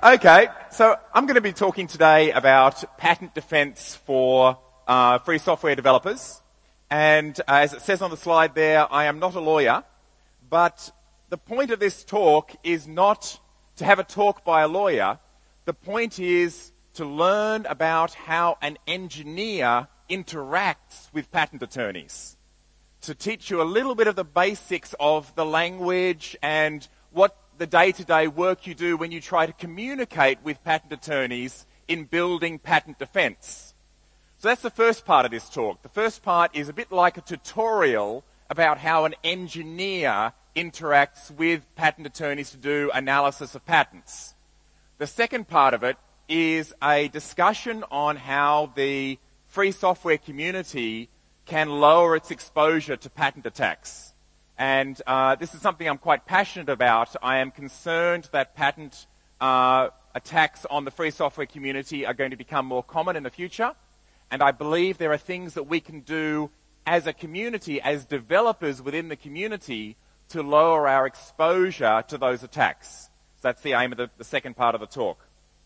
Okay, so I'm going to be talking today about patent defense for free software developers. And as it says on the slide there, I am not a lawyer, but the point of this talk is not to have a talk by a lawyer. The point is to learn about how an engineer interacts with patent attorneys. To teach you a little bit of the basics of the language and what the day-to-day work you do when you try to communicate with patent attorneys in building patent defense. So that's the first part of this talk. The first part is a bit like a tutorial about how an engineer interacts with patent attorneys to do analysis of patents. The second part of it is a discussion on how the free software community can lower its exposure to patent attacks. And this is something I'm quite passionate about. I am concerned that patent attacks on the free software community are going to become more common in the future. And I believe there are things that we can do as a community, as developers within the community, to lower our exposure to those attacks. So that's the aim of the second part of the talk.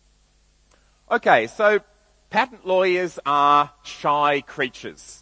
Okay, so patent lawyers are shy creatures.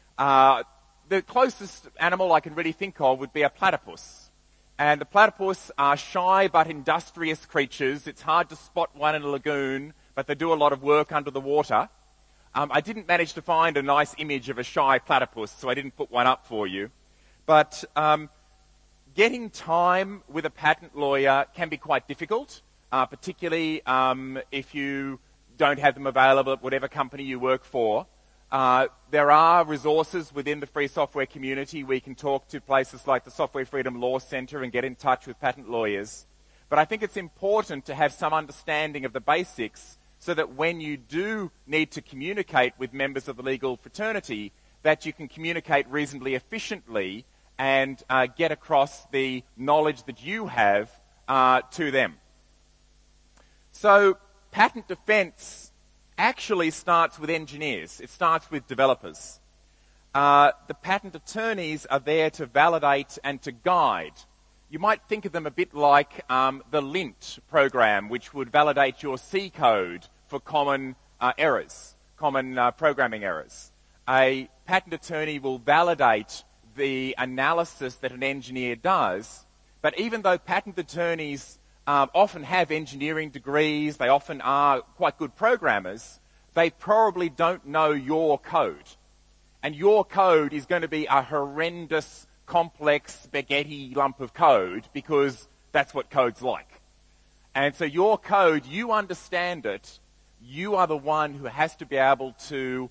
The closest animal I can really think of would be a platypus. And the platypus are shy but industrious creatures. It's hard to spot one in a lagoon, but they do a lot of work under the water. I didn't manage to find a nice image of a shy platypus, so I didn't put one up for you. But getting time with a patent lawyer can be quite difficult, particularly if you don't have them available at whatever company you work for. There are resources within the free software community. We can talk to places like the Software Freedom Law Center and get in touch with patent lawyers. But I think it's important to have some understanding of the basics so that when you do need to communicate with members of the legal fraternity, that you can communicate reasonably efficiently and get across the knowledge that you have to them. So patent defense actually starts with engineers. It starts with developers. The patent attorneys are there to validate and to guide. You might think of them a bit like the Lint program, which would validate your C code for common errors, common programming errors. A patent attorney will validate the analysis that an engineer does, but even though patent attorneys often have engineering degrees, they often are quite good programmers, they probably don't know your code. And your code is going to be a horrendous, complex spaghetti lump of code because that's what code's like. And so your code, you understand it, you are the one who has to be able to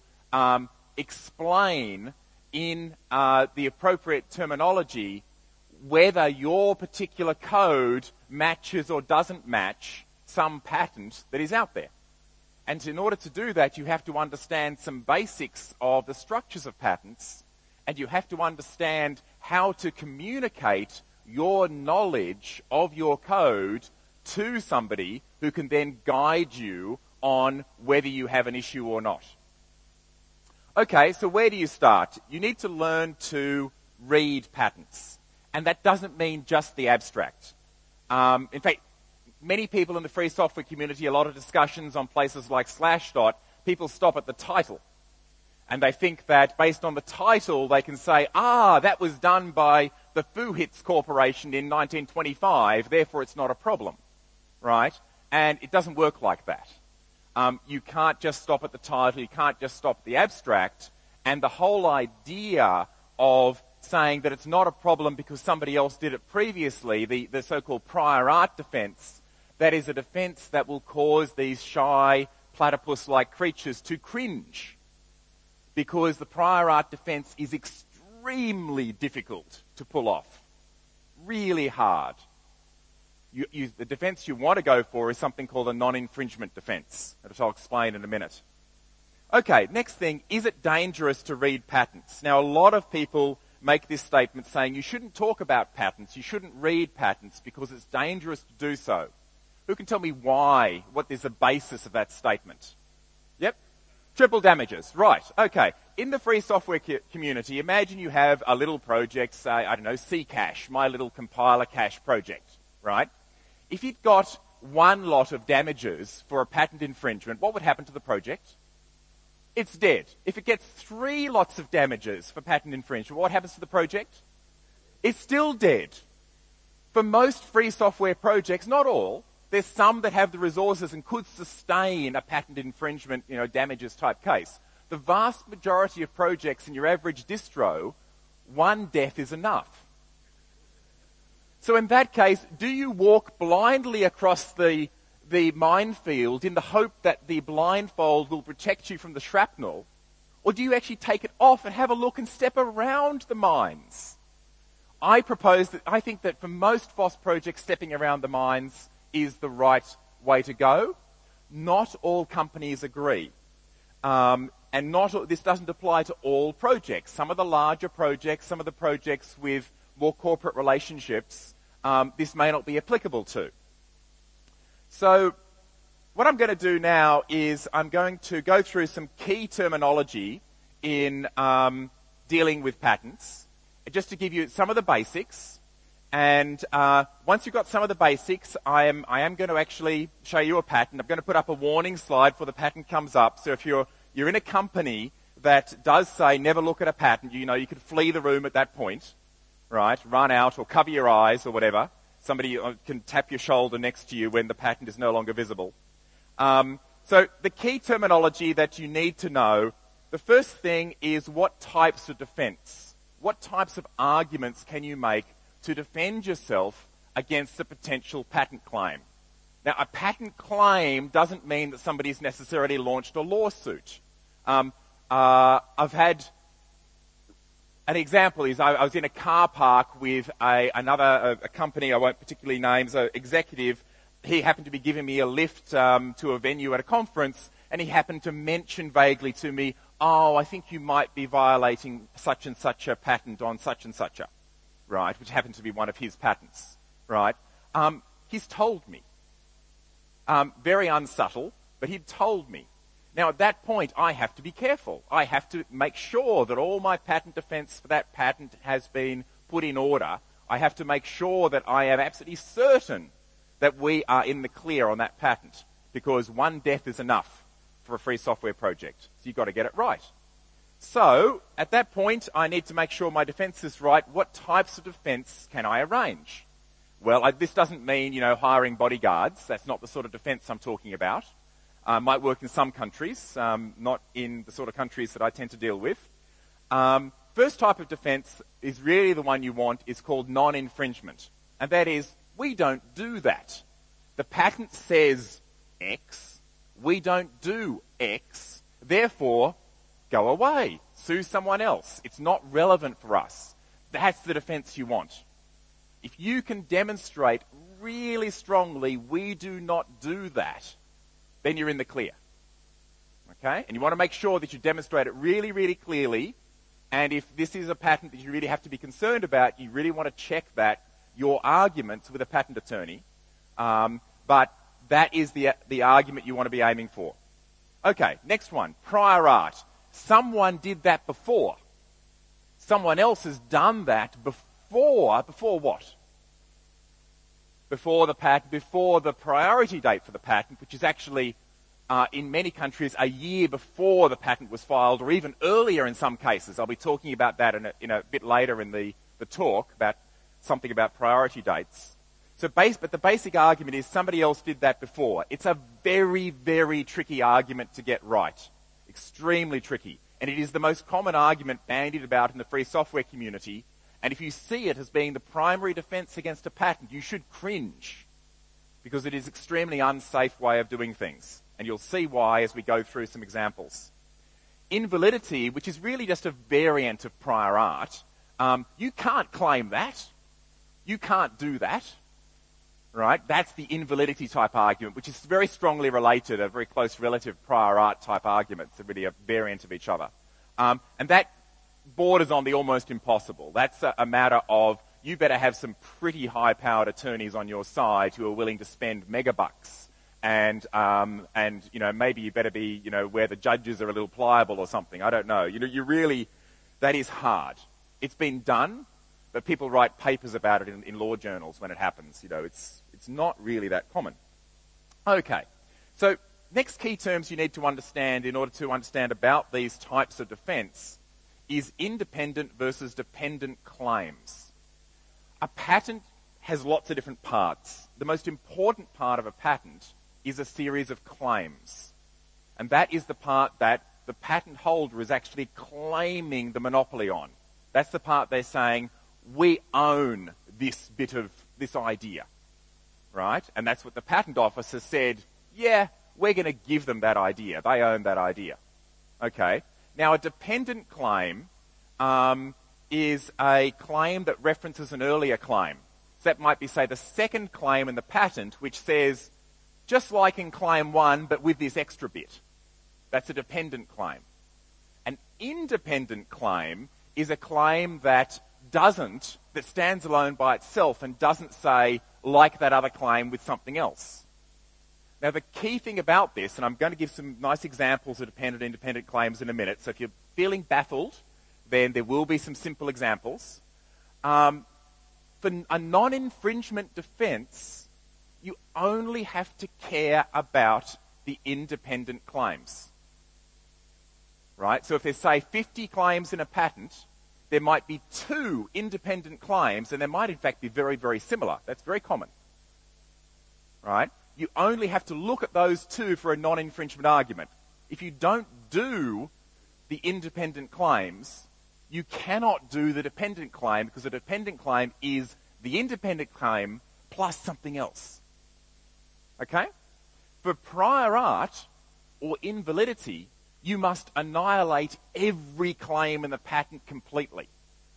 explain in the appropriate terminology whether your particular code matches or doesn't match some patent that is out there. And in order to do that, you have to understand some basics of the structures of patents, and you have to understand how to communicate your knowledge of your code to somebody who can then guide you on whether you have an issue or not. Okay, so where do you start? You need to learn to read patents. And that doesn't mean just the abstract. In fact, many people in the free software community, a lot of discussions on places like Slashdot, people stop at the title. And they think that based on the title, they can say, that was done by the Fuhits Corporation in 1925, therefore it's not a problem, right? And it doesn't work like that. You can't just stop at the title, you can't just stop at the abstract, and the whole idea of saying that it's not a problem because somebody else did it previously, the so-called prior art defense, that is a defense that will cause these shy, platypus-like creatures to cringe. Because the prior art defense is extremely difficult to pull off. Really hard. The defense you want to go for is something called a non-infringement defense, which I'll explain in a minute. Okay, next thing, is it dangerous to read patents? Now, a lot of people make this statement saying you shouldn't talk about patents, you shouldn't read patents because it's dangerous to do so. Who can tell me why? What is the basis of that statement? Yep. Triple damages. Right. Okay. In the free software community, imagine you have a little project, say, Ccache, my little compiler cache project, right? If you've got one lot of damages for a patent infringement, what would happen to the project? It's dead. If it gets 3 lots of damages for patent infringement, what happens to the project? It's still dead. For most free software projects, not all, there's some that have the resources and could sustain a patent infringement, damages type case. The vast majority of projects in your average distro, one death is enough. So in that case, do you walk blindly across the minefield in the hope that the blindfold will protect you from the shrapnel? Or do you actually take it off and have a look and step around the mines? I think that for most FOSS projects, stepping around the mines is the right way to go. Not all companies agree. This doesn't apply to all projects. Some of the larger projects, some of the projects with more corporate relationships, this may not be applicable to. So what I'm going to do now is I'm going to go through some key terminology in dealing with patents, just to give you some of the basics. And once you've got some of the basics, I am going to actually show you a patent. I'm going to put up a warning slide before the patent comes up. So if you're in a company that does say never look at a patent, you could flee the room at that point, right? Run out or cover your eyes or whatever. Somebody can tap your shoulder next to you when the patent is no longer visible. So the key terminology that you need to know, the first thing is what types of defense, what types of arguments can you make to defend yourself against a potential patent claim. Now, a patent claim doesn't mean that somebody's necessarily launched a lawsuit. I've had an example is I was in a car park with a company I won't particularly name, so executive. He happened to be giving me a lift to a venue at a conference, and he happened to mention vaguely to me, I think you might be violating such and such a patent on such and such a, right, which happened to be one of his patents, right? He's told me. Very unsubtle, but he'd told me. Now, at that point, I have to be careful. I have to make sure that all my patent defense for that patent has been put in order. I have to make sure that I am absolutely certain that we are in the clear on that patent, because one death is enough for a free software project. So you've got to get it right. So, at that point, I need to make sure my defense is right. What types of defense can I arrange? Well, this doesn't mean, hiring bodyguards. That's not the sort of defense I'm talking about. Might work in some countries, not in the sort of countries that I tend to deal with. First type of defense is really the one you want, is called non-infringement. And that is, we don't do that. The patent says X, we don't do X, therefore, go away, sue someone else. It's not relevant for us. That's the defense you want. If you can demonstrate really strongly, we do not do that, then you're in the clear. Okay? And you want to make sure that you demonstrate it really, really clearly. And if this is a patent that you really have to be concerned about, you really want to check that, your arguments with a patent attorney. But that is the argument you want to be aiming for. Okay, next one, prior art. Someone did that before. Someone else has done that before what? Before the priority date for the patent, which is actually, in many countries, a year before the patent was filed, or even earlier in some cases. I'll be talking about that in a bit later in the talk, about something about priority dates. But the basic argument is somebody else did that before. It's a very, very tricky argument to get right. Extremely tricky. And it is the most common argument bandied about in the free software community. And if you see it as being the primary defense against a patent, you should cringe, because it is an extremely unsafe way of doing things. And you'll see why as we go through some examples. Invalidity, which is really just a variant of prior art, you can't claim that. You can't do that. Right? That's the invalidity type argument, which is very strongly related, a very close relative prior art type arguments. They're really a variant of each other. And that borders on the almost impossible. That's a matter of, you better have some pretty high-powered attorneys on your side who are willing to spend megabucks. And maybe you better be, where the judges are a little pliable or something. I don't know. That is hard. It's been done, but people write papers about it in law journals when it happens. It's not really that common. Okay, so next key terms you need to understand in order to understand about these types of defence is independent versus dependent claims. A patent has lots of different parts. The most important part of a patent is a series of claims. And that is the part that the patent holder is actually claiming the monopoly on. That's the part they're saying, we own this bit of this idea, right? And that's what the patent office has said, yeah, we're going to give them that idea. They own that idea. Okay. Now, a dependent claim is a claim that references an earlier claim. So that might be, say, the second claim in the patent, which says, just like in claim 1, but with this extra bit. That's a dependent claim. An independent claim is a claim that stands alone by itself and doesn't say, like that other claim with something else. Now, the key thing about this, and I'm going to give some nice examples of dependent and independent claims in a minute, so if you're feeling baffled, then there will be some simple examples. For a non-infringement defence, you only have to care about the independent claims. Right? So if there's, say, 50 claims in a patent, there might be 2 independent claims, and they might, in fact, be very, very similar. That's very common. Right? You only have to look at those 2 for a non-infringement argument. If you don't do the independent claims, you cannot do the dependent claim, because the dependent claim is the independent claim plus something else. Okay? For prior art or invalidity, you must annihilate every claim in the patent completely.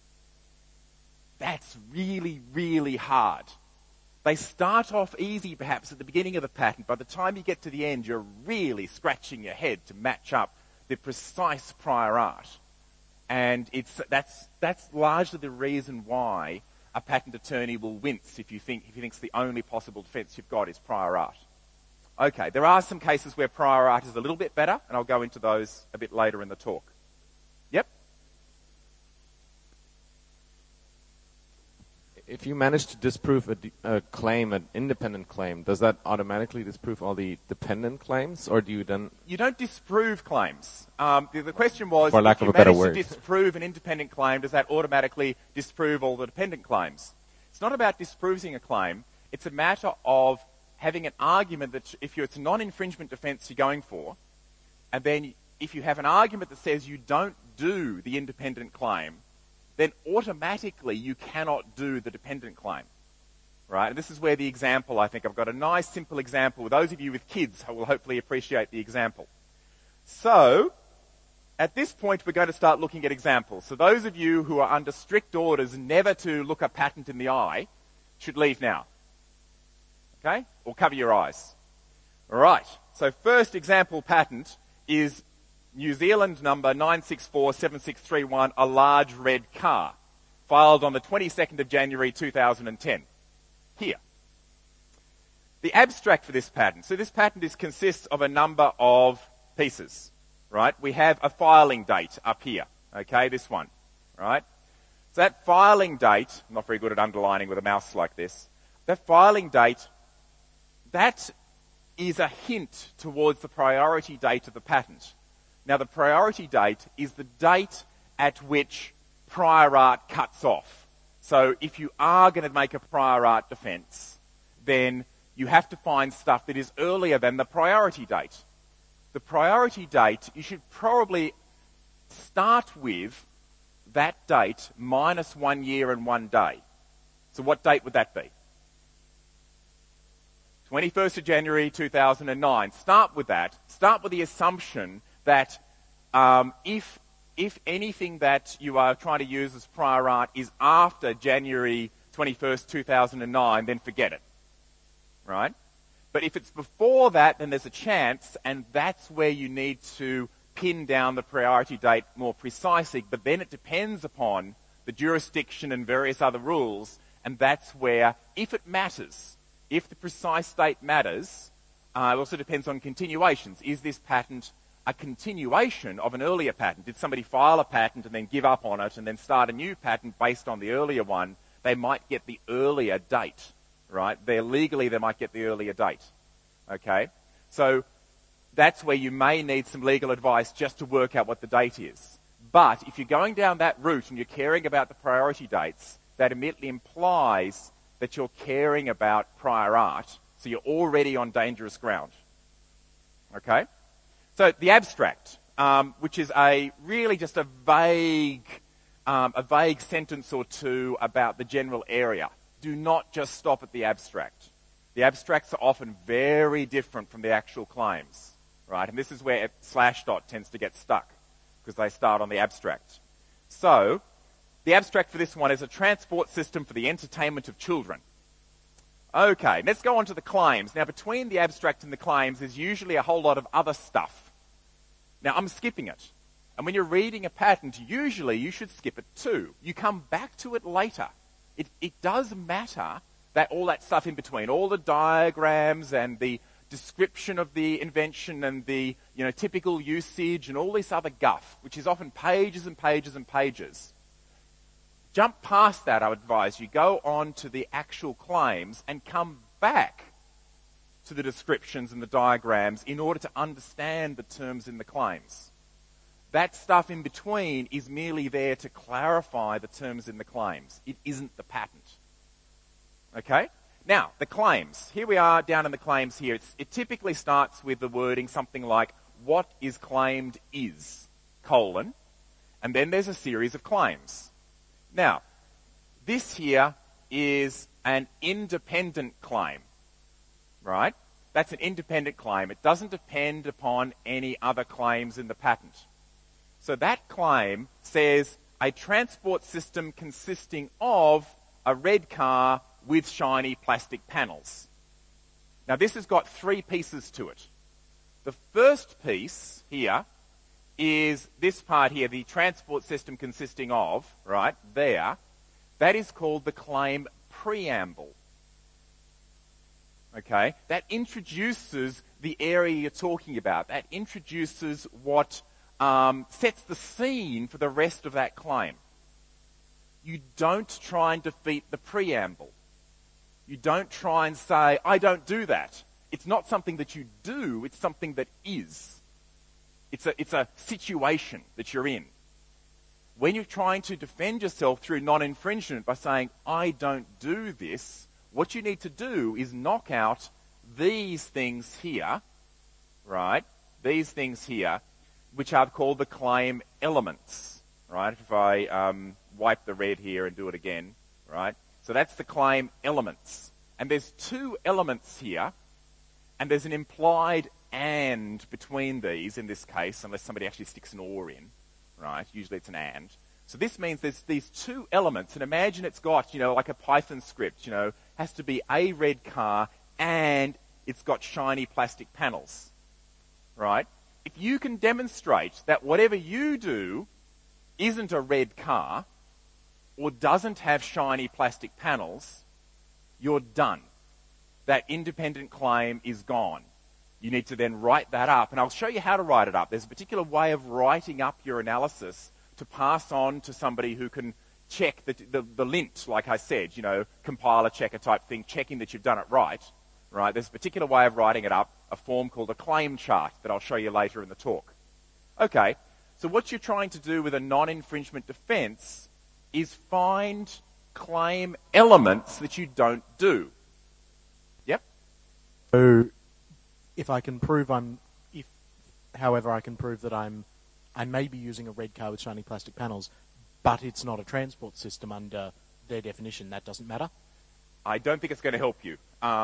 That's really, really hard. They start off easy perhaps at the beginning of the patent. By the time you get to the end, you're really scratching your head to match up the precise prior art. And that's largely the reason why a patent attorney will wince if he thinks the only possible defence you've got is prior art. Okay, there are some cases where prior art is a little bit better, and I'll go into those a bit later in the talk. Yep? If you manage to disprove a claim, an independent claim, does that automatically disprove all the dependent claims, or do you then... You don't disprove claims. The question was, for lack if of you a better manage word, to disprove an independent claim, does that automatically disprove all the dependent claims? It's not about disproving a claim. It's a matter of having an argument that if it's a non-infringement defence you're going for, and then if you have an argument that says you don't do the independent claim, then automatically you cannot do the dependent claim, right? And this is where the example, I think I've got a nice simple example. Those of you with kids will hopefully appreciate the example. So, at this point we're going to start looking at examples. So those of you who are under strict orders never to look a patent in the eye should leave now. Okay? Or cover your eyes. All right. So first example patent is New Zealand number 9647631, a large red car, filed on the 22nd of January 2010. Here. The abstract for this patent. So this patent consists of a number of pieces, right? We have a filing date up here, okay, this one, right? So that filing date, I'm not very good at underlining with a mouse like this, that filing date, that is a hint towards the priority date of the patent. Now, the priority date is the date at which prior art cuts off. So if you are going to make a prior art defence, then you have to find stuff that is earlier than the priority date. The priority date, you should probably start with that date minus 1 year and 1 day. So what date would that be? 21st of January 2009. Start with that. Start with the assumption that if anything that you are trying to use as prior art is after January 21st, 2009, then forget it. Right? But if it's before that, then there's a chance, and that's where you need to pin down the priority date more precisely. But then it depends upon the jurisdiction and various other rules, and that's where, if it matters, if the precise date matters, it also depends on continuations. Is this patent a continuation of an earlier patent? Did somebody file a patent and then give up on it and then start a new patent based on the earlier one? They might get the earlier date, right? Legally, they might get the earlier date. Okay? So that's where you may need some legal advice just to work out what the date is. But if you're going down that route and you're caring about the priority dates, that immediately implies that you're caring about prior art, so you're already on dangerous ground. Okay? So the abstract, which is really just a vague sentence or two about the general area. Do not just stop at the abstract. The abstracts are often very different from the actual claims, right? And this is where /dot tends to get stuck, because they start on the abstract. So, the abstract for this one is a transport system for the entertainment of children. Okay, let's go on to the claims. Now, between the abstract and the claims, there's usually a whole lot of other stuff. Now, I'm skipping it. And when you're reading a patent, usually you should skip it too. You come back to it later. It does matter that all that stuff in between, all the diagrams and the description of the invention and the typical usage and all this other guff, which is often pages and pages and pages. Jump past that, I would advise you. Go on to the actual claims and come back to the descriptions and the diagrams in order to understand the terms in the claims. That stuff in between is merely there to clarify the terms in the claims. It isn't the patent. Okay? Now, the claims. Here we are down in the claims here. It typically starts with the wording something like, what is claimed is, : and then there's a series of claims. Now, this here is an independent claim, right? That's an independent claim. It doesn't depend upon any other claims in the patent. So that claim says a transport system consisting of a red car with shiny plastic panels. Now this has got 3 pieces to it. The first piece here is this part here, the transport system consisting of, right, there. That is called the claim preamble. Okay? That introduces the area you're talking about. That introduces what sets the scene for the rest of that claim. You don't try and defeat the preamble. You don't try and say, I don't do that. It's not something that you do, it's something that is. It's a situation that you're in. When you're trying to defend yourself through non-infringement by saying, I don't do this, what you need to do is knock out these things here, right? These things here, which are called the claim elements, right? If I wipe the red here and do it again, right? So that's the claim elements. And there's 2 elements here, and there's an implied and between these in this case, unless somebody actually sticks an or in, right? Usually it's an and. So this means there's these 2 elements, and imagine it's got, like a Python script, has to be a red car and it's got shiny plastic panels, right? If you can demonstrate that whatever you do isn't a red car or doesn't have shiny plastic panels, you're done. That independent claim is gone. You need to then write that up, and I'll show you how to write it up. There's a particular way of writing up your analysis to pass on to somebody who can check the lint, like I said, compiler checker type thing, checking that you've done it right. Right? There's a particular way of writing it up, a form called a claim chart that I'll show you later in the talk. Okay, so what you're trying to do with a non-infringement defense is find claim elements that you don't do. Yep? So, if I can prove however I can prove that I may be using a red car with shiny plastic panels, but it's not a transport system under their definition, that doesn't matter? I don't think it's going to help you.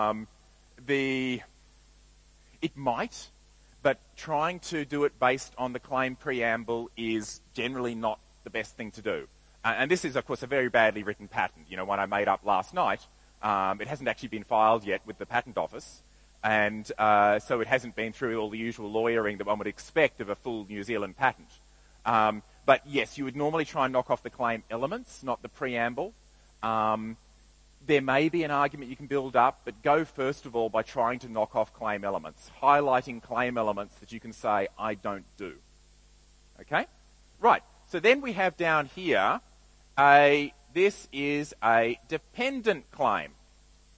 It might, but trying to do it based on the claim preamble is generally not the best thing to do. And this is, of course, a very badly written patent, one I made up last night. It hasn't actually been filed yet with the Patent Office, and so it hasn't been through all the usual lawyering that one would expect of a full New Zealand patent. But yes, you would normally try and knock off the claim elements, not the preamble. There may be an argument you can build up, but go first of all by trying to knock off claim elements, highlighting claim elements that you can say, I don't do. Okay? Right. So then we have down here, this is a dependent claim.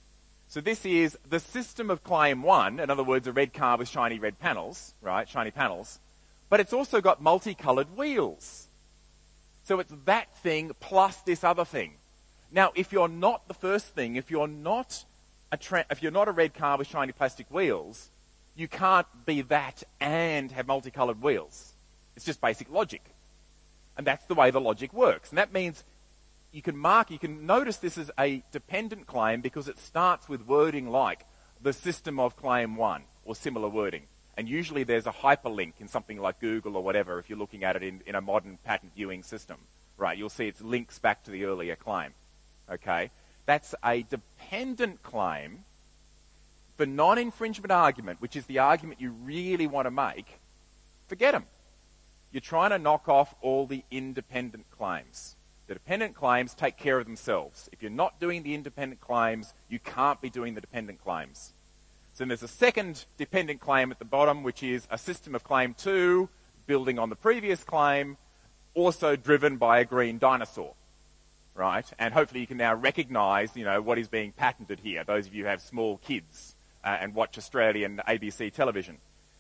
So this is the system of claim 1, in other words, a red car with shiny red panels, right, shiny panels, but it's also got multicolored wheels. So it's that thing plus this other thing. Now, if you're not the first thing, if you're not a red car with shiny plastic wheels, you can't be that and have multicolored wheels. It's just basic logic. And that's the way the logic works. And that means you can notice this is a dependent claim because it starts with wording like the system of claim 1 or similar wording. And usually there's a hyperlink in something like Google or whatever if you're looking at it in a modern patent viewing system. Right, you'll see it links back to the earlier claim. Okay? That's a dependent claim for non-infringement argument, which is the argument you really want to make. Forget them. You're trying to knock off all the independent claims. The dependent claims take care of themselves. If you're not doing the independent claims, you can't be doing the dependent claims. So then there's a second dependent claim at the bottom, which is a system of claim 2, building on the previous claim, also driven by a green dinosaur, right? And hopefully you can now recognize, what is being patented here, those of you who have small kids and watch Australian ABC television.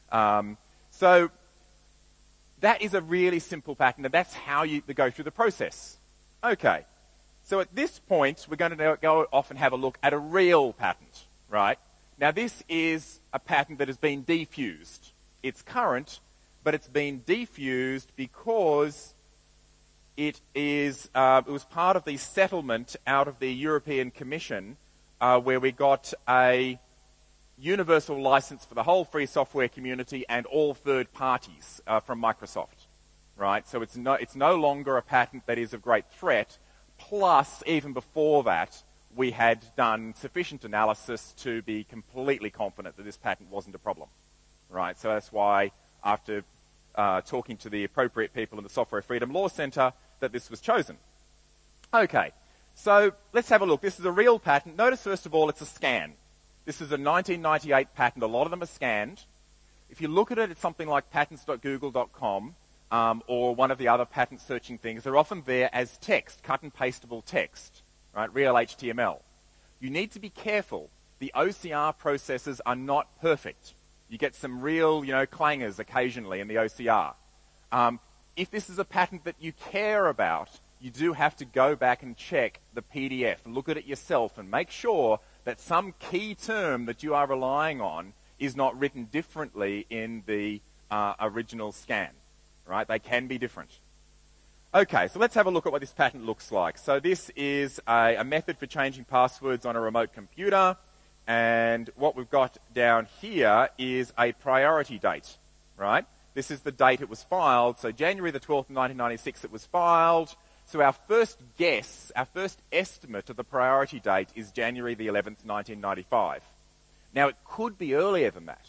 So that is a really simple patent, and that's how you go through the process. Okay, so at this point, we're going to go off and have a look at a real patent, right? Now, this is a patent that has been defused. It's current, but it's been defused because it was part of the settlement out of the European Commission where we got a universal license for the whole free software community and all third parties from Microsoft, right? So it's no longer a patent that is of great threat. Plus, even before that, we had done sufficient analysis to be completely confident that this patent wasn't a problem, right? So that's why, after talking to the appropriate people in the Software Freedom Law Centre, that this was chosen. Okay, so let's have a look. This is a real patent. Notice, first of all, it's a scan. This is a 1998 patent. A lot of them are scanned. If you look at it, it's something like patents.google.com or one of the other patent searching things. They're often there as text, cut and pastable text, right? Real HTML. You need to be careful. The OCR processes are not perfect. You get some real, clangers occasionally in the OCR. If this is a patent that you care about, you do have to go back and check the PDF and look at it yourself and make sure that some key term that you are relying on is not written differently in the original scan, right? They can be different. Okay, so let's have a look at what this patent looks like. So this is a method for changing passwords on a remote computer, and what we've got down here is a priority date, right? This is the date it was filed, so January the 12th, 1996 it was filed. So our first guess, our first estimate of the priority date is January the 11th, 1995. Now, it could be earlier than that.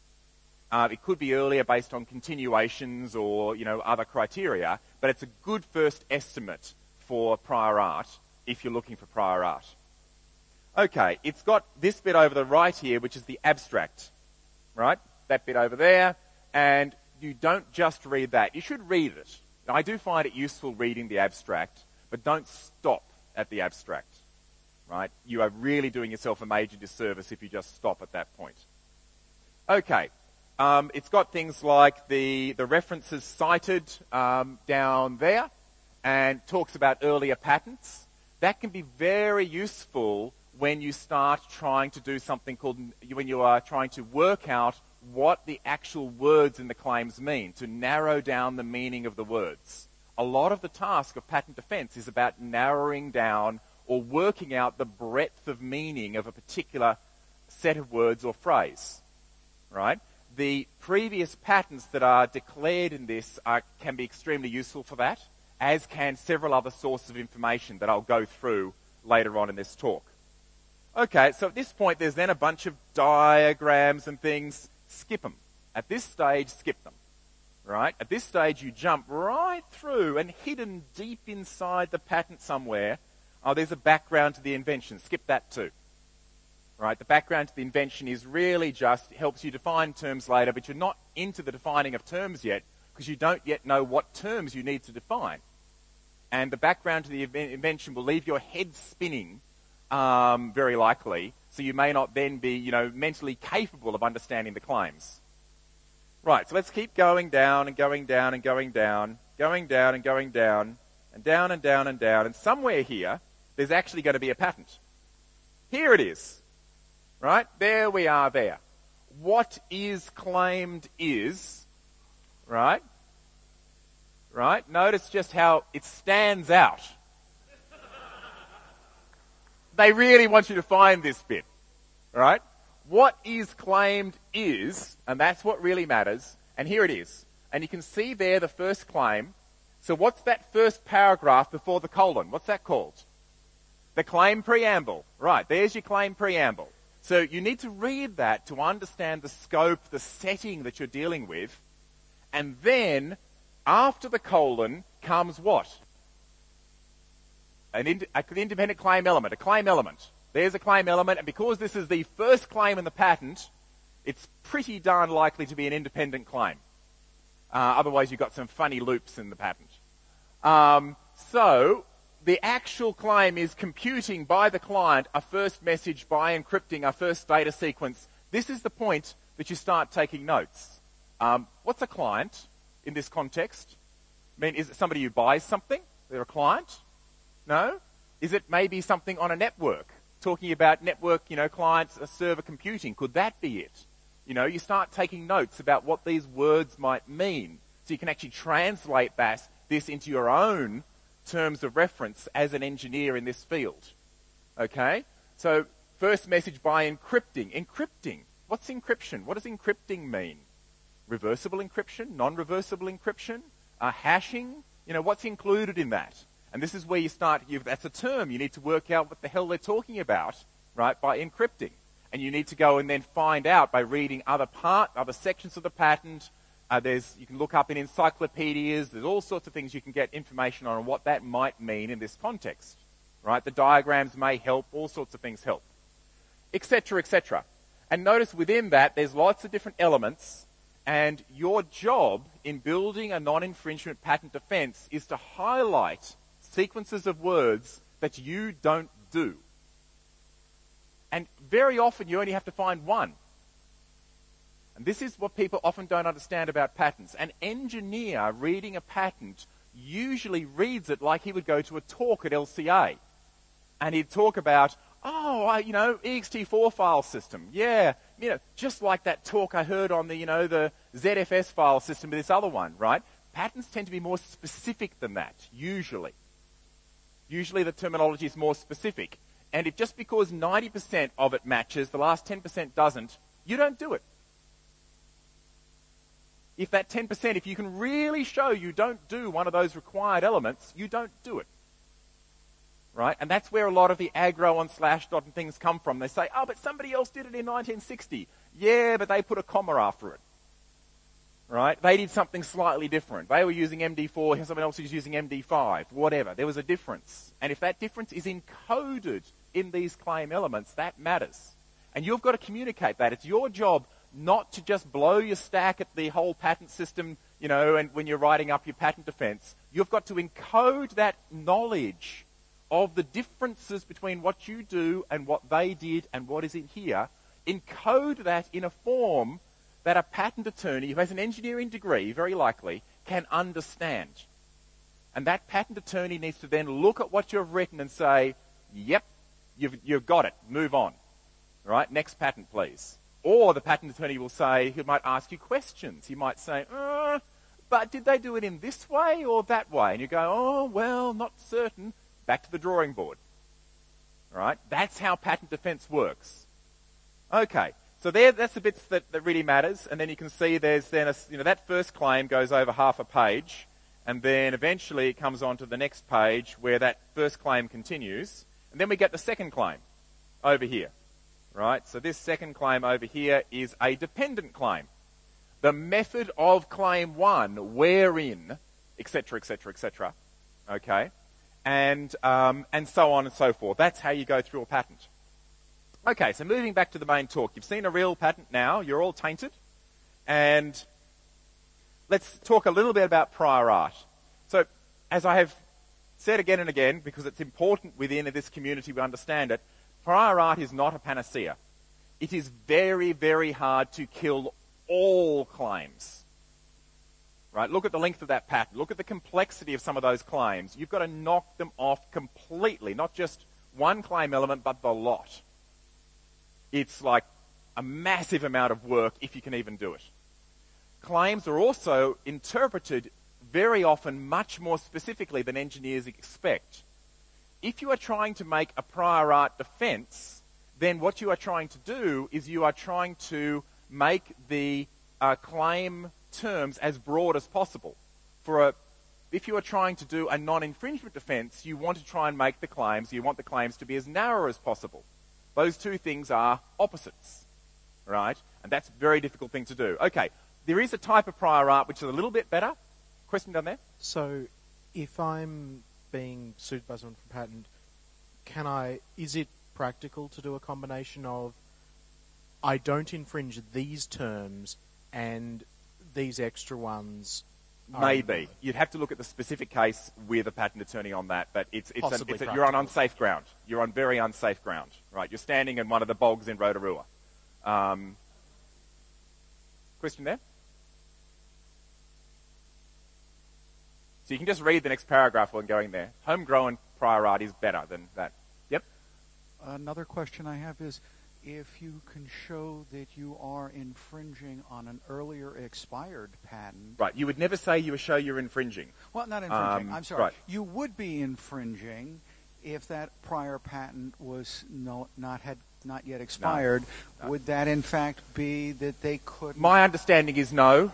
It could be earlier based on continuations or, other criteria, but it's a good first estimate for prior art if you're looking for prior art. Okay, it's got this bit over the right here, which is the abstract, right? That bit over there, and you don't just read that. You should read it. Now, I do find it useful reading the abstract, but don't stop at the abstract, right? You are really doing yourself a major disservice if you just stop at that point. Okay, it's got things like the references cited down there and talks about earlier patents. That can be very useful when you start trying to do something when you are trying to work out what the actual words in the claims mean, to narrow down the meaning of the words. A lot of the task of patent defense is about narrowing down or working out the breadth of meaning of a particular set of words or phrase, right? The previous patents that are declared in this can be extremely useful for that, as can several other sources of information that I'll go through later on in this talk. Okay, so at this point there's then a bunch of diagrams and things. Skip them. At this stage, skip them, right? At this stage, you jump right through, and hidden deep inside the patent somewhere, there's a background to the invention. Skip that too, right? The background to the invention is really just helps you define terms later, but you're not into the defining of terms yet because you don't yet know what terms you need to define. And the background to the invention will leave your head spinning, very likely. So you may not then be, mentally capable of understanding the claims. Right, so let's keep going down and going down and going down, going down and going down, and down and down and down, and somewhere here, there's actually going to be a patent. Here it is. Right? There we are there. What is claimed is, right? Right? Notice just how it stands out. They really want you to find this bit. Right? What is claimed is, and that's what really matters, and here it is. And you can see there the first claim. So what's that first paragraph before the colon? What's that called? The claim preamble. Right, there's your claim preamble. So you need to read that to understand the scope, the setting that you're dealing with. And then, after the colon, comes what? An independent claim element, a claim element. There's a claim element, and because this is the first claim in the patent, it's pretty darn likely to be an independent claim. Otherwise, you've got some funny loops in the patent. So, the actual claim is computing by the client a first message by encrypting a first data sequence. This is the point that you start taking notes. What's a client in this context? I mean, is it somebody who buys something? They're a client? No? Is it maybe something on a network? Talking about network, clients, server computing. Could that be it? You start taking notes about what these words might mean. So you can actually translate this into your own terms of reference as an engineer in this field. Okay? So, first message by encrypting. Encrypting. What's encryption? What does encrypting mean? Reversible encryption? Non-reversible encryption? Hashing? What's included in that? And this is where you start, that's a term. You need to work out what the hell they're talking about, right, by encrypting. And you need to go and then find out by reading other sections of the patent. You can look up in encyclopedias. There's all sorts of things you can get information on what that might mean in this context, right? The diagrams may help. All sorts of things help, etc., etc. And notice within that, there's lots of different elements. And your job in building a non-infringement patent defense is to highlight sequences of words that you don't do. And very often you only have to find one. And this is what people often don't understand about patents. An engineer reading a patent usually reads it like he would go to a talk at LCA. And he'd talk about, ext4 file system. Yeah, just like that talk I heard on the ZFS file system with this other one, right? Patents tend to be more specific than that, usually. Usually the terminology is more specific. And if just because 90% of it matches, the last 10% doesn't, you don't do it. If that 10%, if you can really show you don't do one of those required elements, you don't do it. Right? And that's where a lot of the aggro on Slashdot and things come from. They say, but somebody else did it in 1960. Yeah, but they put a comma after it. Right? They did something slightly different. They were using MD4, and someone else was using MD5, whatever. There was a difference. And if that difference is encoded in these claim elements, that matters. And you've got to communicate that. It's your job not to just blow your stack at the whole patent system, and when you're writing up your patent defense. You've got to encode that knowledge of the differences between what you do and what they did and what is in here. Encode that in a form that a patent attorney who has an engineering degree, very likely, can understand. And that patent attorney needs to then look at what you've written and say, yep, you've got it, move on. Right? Next patent, please. Or the patent attorney will say, he might ask you questions. He might say, but did they do it in this way or that way? And you go, oh, well, not certain. Back to the drawing board. Right? That's how patent defense works. Okay. So that's the bits that really matters. And then you can see there's then that first claim goes over half a page. And then eventually it comes on to the next page where that first claim continues. And then we get the second claim over here. Right? So this second claim over here is a dependent claim. The method of claim 1, wherein, etc., etc., etc. Okay? And so on and so forth. That's how you go through a patent. Okay, so moving back to the main talk. You've seen a real patent now. You're all tainted. And let's talk a little bit about prior art. So, as I have said again and again, because it's important within this community we understand it, prior art is not a panacea. It is very, very hard to kill all claims. Right? Look at the length of that patent. Look at the complexity of some of those claims. You've got to knock them off completely, not just one claim element, but the lot. It's like a massive amount of work if you can even do it. Claims are also interpreted very often much more specifically than engineers expect. If you are trying to make a prior art defense, then what you are trying to do is you are trying to make the claim terms as broad as possible. If you are trying to do a non-infringement defense, you want to try and make the claims, you want the claims to be as narrow as possible. Those two things are opposites, right? And that's a very difficult thing to do. Okay, there is a type of prior art which is a little bit better. Question down there? So, if I'm being sued by someone for patent, is it practical to do a combination of I don't infringe these terms and these extra ones? Maybe. You'd have to look at the specific case with a patent attorney on that, but you're on unsafe ground. You're on very unsafe ground, right? You're standing in one of the bogs in Rotorua. Question there? So you can just read the next paragraph while going there. Homegrown prior art is better than that. Yep. Another question I have is, if you can show that you are infringing on an earlier expired patent... Right, you would never say you show you're infringing. Well, not infringing, I'm sorry. Right. You would be infringing if that prior patent was not yet expired. No. Would that in fact be that they couldn't... My understanding is no.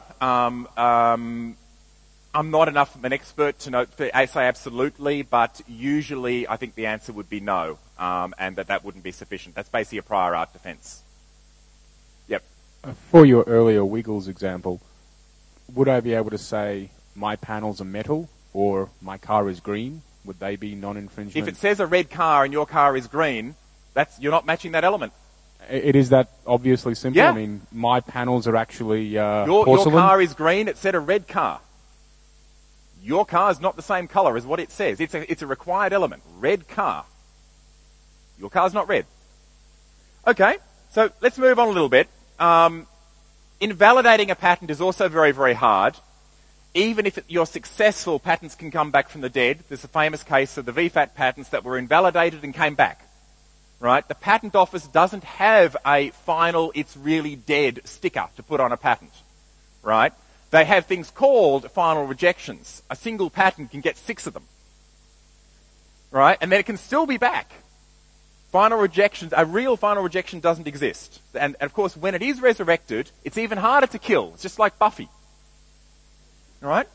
I'm not enough of an expert to say absolutely, but usually I think the answer would be no, and that wouldn't be sufficient. That's basically a prior art defense. Yep. For your earlier Wiggles example, would I be able to say my panels are metal or my car is green? Would they be non-infringement? If it says a red car and your car is green, you're not matching that element. It is that obviously simple. Yeah. I mean, my panels are actually Your porcelain. car is green, it said a red car. Your car is not the same colour as what it says. It's a required element. Red car. Your car's not red. Okay, so let's move on a little bit. Invalidating a patent is also very, very hard. Even if you're successful, patents can come back from the dead. There's a famous case of the VFAT patents that were invalidated and came back. Right? The Patent Office doesn't have a final, it's really dead sticker to put on a patent. Right? They have things called final rejections. A single patent can get 6 of them. Right? And then it can still be back. Final rejections, a real final rejection doesn't exist. And of course, when it is resurrected, it's even harder to kill. It's just like Buffy. Alright?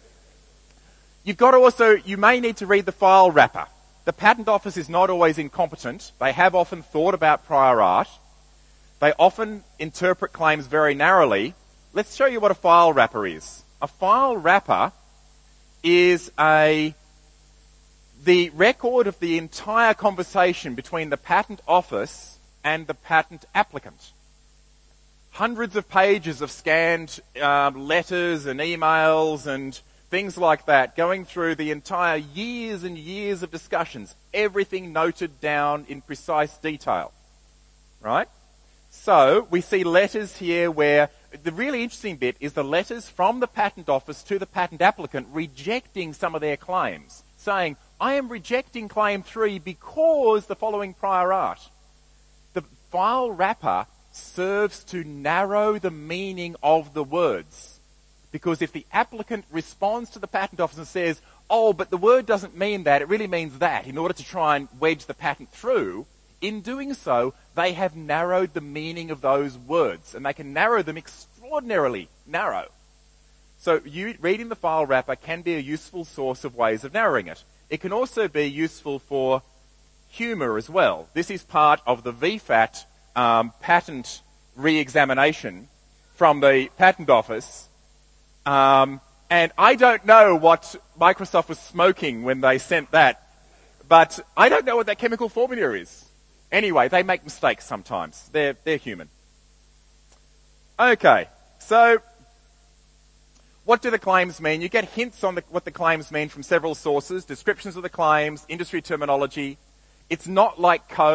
You may need to read the file wrapper. The Patent Office is not always incompetent. They have often thought about prior art. They often interpret claims very narrowly. Let's show you what a file wrapper is. A file wrapper is the record of the entire conversation between the Patent Office and the patent applicant. Hundreds of pages of scanned letters and emails and things like that, going through the entire years and years of discussions, everything noted down in precise detail. Right? So, we see letters here where the really interesting bit is the letters from the Patent Office to the patent applicant rejecting some of their claims, saying, I am rejecting claim 3 because the following prior art. The file wrapper serves to narrow the meaning of the words. Because if the applicant responds to the Patent Office and says, oh, but the word doesn't mean that, it really means that, in order to try and wedge the patent through, in doing so, they have narrowed the meaning of those words, and they can narrow them extraordinarily narrow. So reading the file wrapper can be a useful source of ways of narrowing it. It can also be useful for humour as well. This is part of the VFAT patent re-examination from the Patent Office. And I don't know what Microsoft was smoking when they sent that, but I don't know what that chemical formula is. Anyway, they make mistakes sometimes. They're human. Okay, so what do the claims mean? You get hints on what the claims mean from several sources, descriptions of the claims, industry terminology. It's not like code.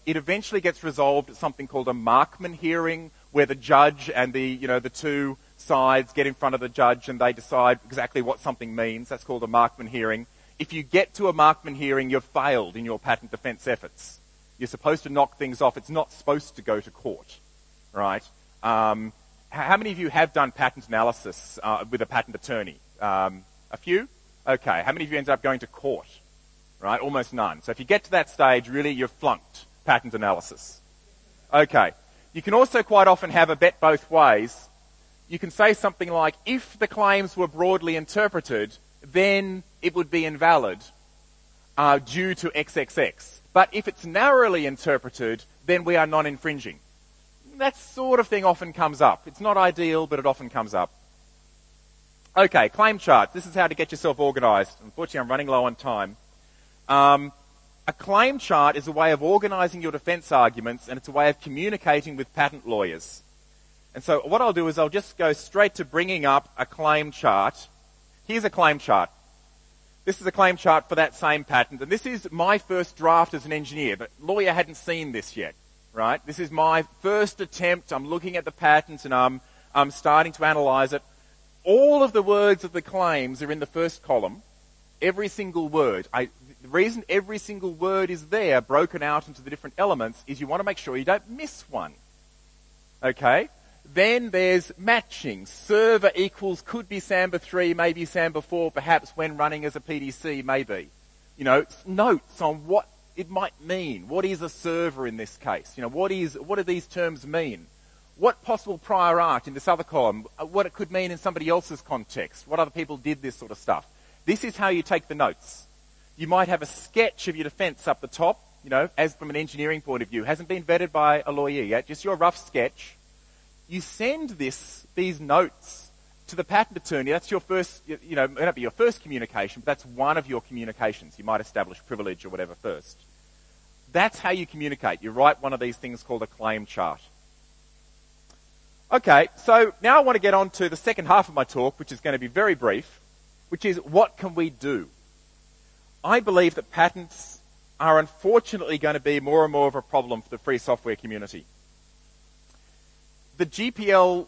it eventually gets resolved at something called a Markman hearing, where the judge and the two sides get in front of the judge and they decide exactly what something means. That's called a Markman hearing. If you get to a Markman hearing, you've failed in your patent defense efforts. You're supposed to knock things off. It's not supposed to go to court, right? How many of you have done patent analysis with a patent attorney? A few? Okay. How many of you ended up going to court? Right? Almost none. So if you get to that stage, really, you've flunked patent analysis. Okay. You can also quite often have a bet both ways. You can say something like, if the claims were broadly interpreted, then it would be invalid due to XXX. But if it's narrowly interpreted, then we are non-infringing. That sort of thing often comes up. It's not ideal, but it often comes up. Okay, claim charts. This is how to get yourself organized. Unfortunately, I'm running low on time. A claim chart is a way of organizing your defense arguments, and it's a way of communicating with patent lawyers. And so what I'll do is I'll just go straight to bringing up a claim chart. Here's a claim chart. This is a claim chart for that same patent, and this is my first draft as an engineer. The lawyer hadn't seen this yet, right? This is my first attempt. I'm looking at the patent, and I'm starting to analyze it. All of the words of the claims are in the first column. Every single word. The reason every single word is there, broken out into the different elements, is you want to make sure you don't miss one. Okay? Then there's matching. Server equals could be Samba 3, maybe Samba 4, perhaps when running as a PDC, maybe. Notes on what it might mean. What is a server in this case? What do these terms mean? What possible prior art in this other column? What it could mean in somebody else's context? What other people did this sort of stuff? This is how you take the notes. You might have a sketch of your defense up the top, as from an engineering point of view. Hasn't been vetted by a lawyer yet, just your rough sketch. You send these notes to the patent attorney. That's your first, it may not be your first communication, but that's one of your communications. You might establish privilege or whatever first. That's how you communicate. You write one of these things called a claim chart. Okay, so now I want to get on to the second half of my talk, which is going to be very brief, which is what can we do? I believe that patents are unfortunately going to be more and more of a problem for the free software community. The GPL,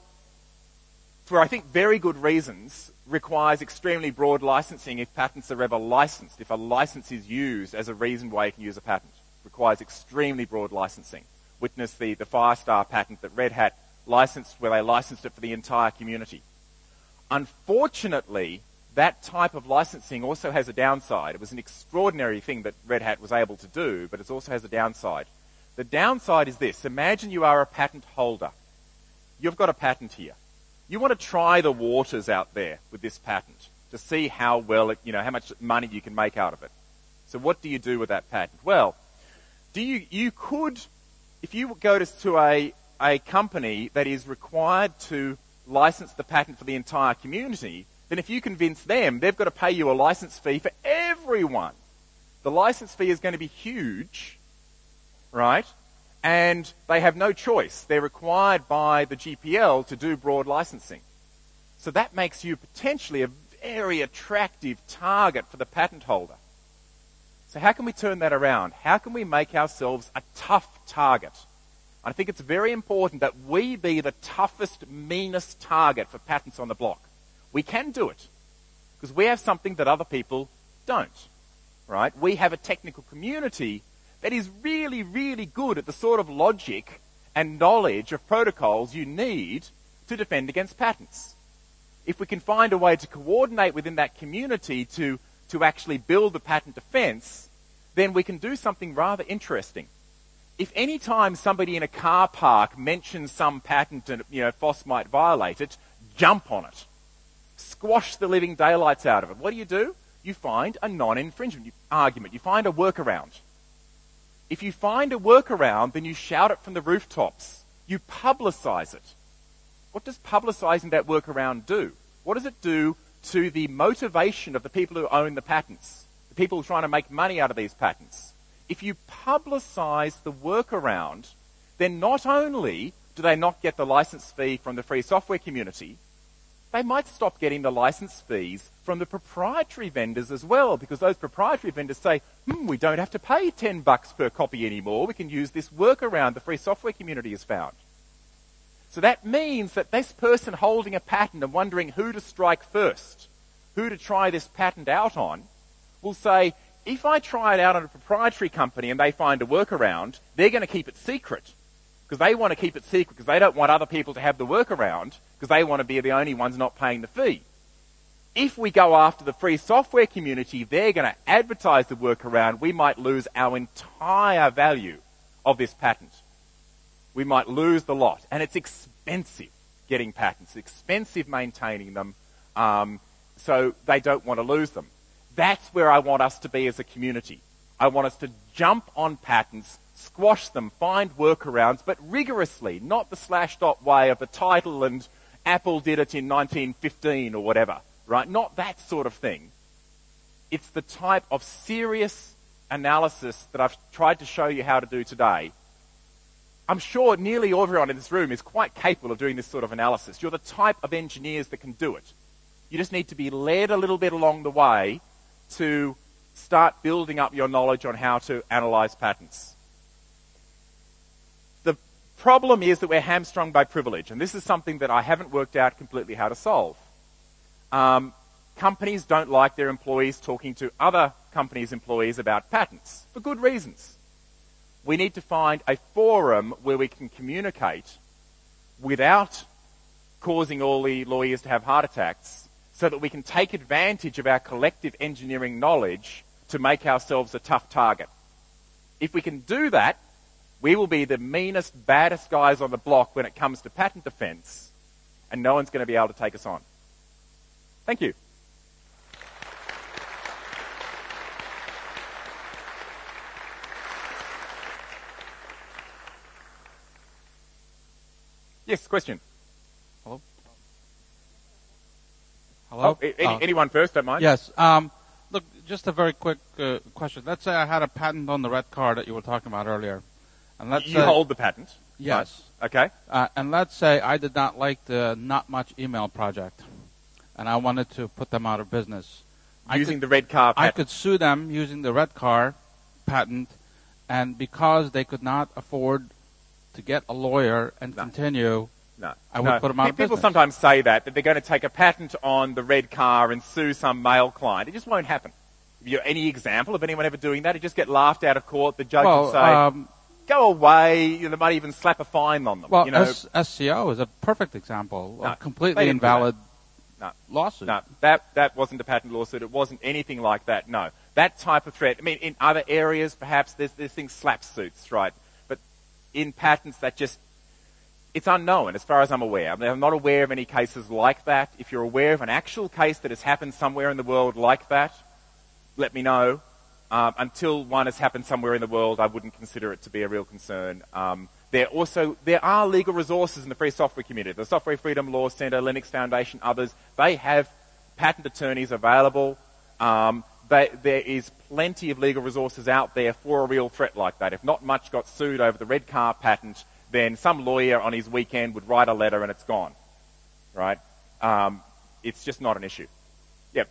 for I think very good reasons, requires extremely broad licensing if patents are ever licensed. If a license is used as a reason why you can use a patent, it requires extremely broad licensing. Witness the Firestar patent that Red Hat licensed, where they licensed it for the entire community. Unfortunately, that type of licensing also has a downside. It was an extraordinary thing that Red Hat was able to do, but it also has a downside. The downside is this. Imagine you are a patent holder. You've got a patent here. You want to try the waters out there with this patent to see how well how much money you can make out of it. So what do you do with that patent? Well, you could, if you go to a company that is required to license the patent for the entire community, then if you convince them, they've got to pay you a license fee for everyone. The license fee is going to be huge, right? And they have no choice. They're required by the GPL to do broad licensing. So that makes you potentially a very attractive target for the patent holder. So how can we turn that around? How can we make ourselves a tough target? I think it's very important that we be the toughest, meanest target for patents on the block. We can do it because we have something that other people don't, right? We have a technical community that is really, really good at the sort of logic and knowledge of protocols you need to defend against patents. If we can find a way to coordinate within that community to actually build the patent defense, then we can do something rather interesting. If any time somebody in a car park mentions some patent and, FOSS might violate it, jump on it. Squash the living daylights out of it. What do? You find a non-infringement argument. You find a workaround. If you find a workaround, then you shout it from the rooftops. You publicize it. What does publicizing that workaround do? What does it do to the motivation of the people who own the patents? The people trying to make money out of these patents? If you publicize the workaround, then not only do they not get the license fee from the free software community, they might stop getting the license fees from the proprietary vendors as well, because those proprietary vendors say, we don't have to pay $10 per copy anymore. We can use this workaround the free software community has found. So that means that this person holding a patent and wondering who to strike first, who to try this patent out on, will say, if I try it out on a proprietary company and they find a workaround, they're going to keep it secret. Because they want to keep it secret because they don't want other people to have the workaround because they want to be the only ones not paying the fee. If we go after the free software community, they're going to advertise the workaround. We might lose our entire value of this patent. We might lose the lot. And it's expensive getting patents, expensive maintaining them, so they don't want to lose them. That's where I want us to be as a community. I want us to jump on patents, squash them, find workarounds, but rigorously, not the Slashdot way of the title and Apple did it in 1915 or whatever, right? Not that sort of thing. It's the type of serious analysis that I've tried to show you how to do today. I'm sure nearly everyone in this room is quite capable of doing this sort of analysis. You're the type of engineers that can do it. You just need to be led a little bit along the way to start building up your knowledge on how to analyze patents. The problem is that we're hamstrung by privilege, and this is something that I haven't worked out completely how to solve. Companies don't like their employees talking to other companies' employees about patents, for good reasons. We need to find a forum where we can communicate without causing all the lawyers to have heart attacks, so that we can take advantage of our collective engineering knowledge to make ourselves a tough target. If we can do that, we will be the meanest, baddest guys on the block when it comes to patent defense, and no one's going to be able to take us on. Thank you. Yes, question. Hello? Hello? Oh, anyone first, don't mind. Yes. Look, just a very quick question. Let's say I had a patent on the red car that you were talking about earlier. And let's You hold the patent? Yes. Right. Okay. And let's say I did not like the Not Much Email project, and I wanted to put them out of business. Using the red car patent? I could sue them using the red car patent, and because they could not afford to get a lawyer and continue, I would put them out of business. People sometimes say that they're going to take a patent on the red car and sue some mail client. It just won't happen. Have you any example of anyone ever doing that? You just get laughed out of court. The judge would say, go away. They might even slap a fine on them. Well, SCO is a perfect example of completely invalid lawsuit. No, that wasn't a patent lawsuit. It wasn't anything like that. No. That type of threat. I mean, in other areas, perhaps there's things slap suits, right? But in patents, it's unknown as far as I'm aware. I'm not aware of any cases like that. If you're aware of an actual case that has happened somewhere in the world like that, let me know. Until one has happened somewhere in the world, I wouldn't consider it to be a real concern. There are legal resources in the free software community. The Software Freedom Law Center, Linux Foundation, others, they have patent attorneys available. There is plenty of legal resources out there for a real threat like that. If Not Much got sued over the red car patent, then some lawyer on his weekend would write a letter and it's gone, right? It's just not an issue. Yep.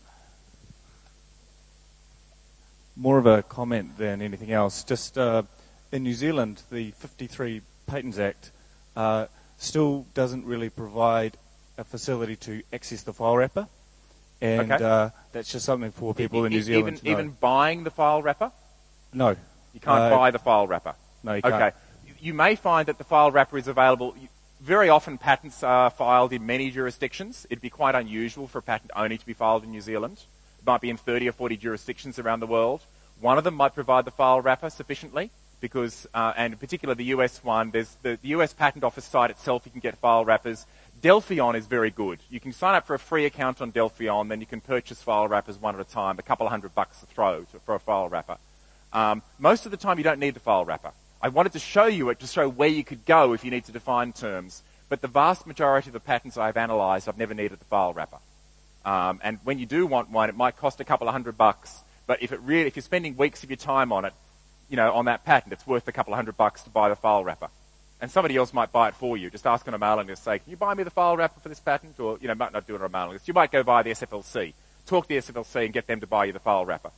More of a comment than anything else. Just in New Zealand, the 53 Patents Act still doesn't really provide a facility to access the file wrapper. And that's just something for people in New Zealand to know. Even buying the file wrapper? No. You can't buy the file wrapper? No, you can't. Okay. You may find that the file wrapper is available. Very often patents are filed in many jurisdictions. It'd be quite unusual for a patent only to be filed in New Zealand. It might be in 30 or 40 jurisdictions around the world. One of them might provide the file wrapper sufficiently because, and in particular the US one, there's the US Patent Office site itself, you can get file wrappers. Delphion is very good. You can sign up for a free account on Delphion, then you can purchase file wrappers one at a time, a couple of $100 a throw for a file wrapper. Most of the time you don't need the file wrapper. I wanted to show you it to show where you could go if you need to define terms. But the vast majority of the patents I've analysed, I've never needed the file wrapper. And when you do want one, it might cost a couple of $100. But if you're spending weeks of your time on it, on that patent, it's worth a couple of $100 to buy the file wrapper. and somebody else might buy it for you. Just ask on a mailing list, say, can you buy me the file wrapper for this patent? Or, might not do it on a mailing list. You might go via the SFLC. Talk to the SFLC and get them to buy you the file wrapper.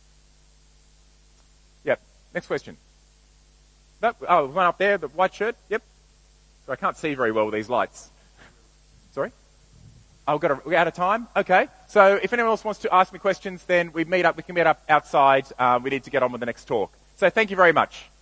Yep. Next question. No, one up there, the white shirt. Yep. So I can't see very well with these lights. Sorry? Oh, we're out of time? Okay. So if anyone else wants to ask me questions, then we can meet up outside. We need to get on with the next talk. So thank you very much.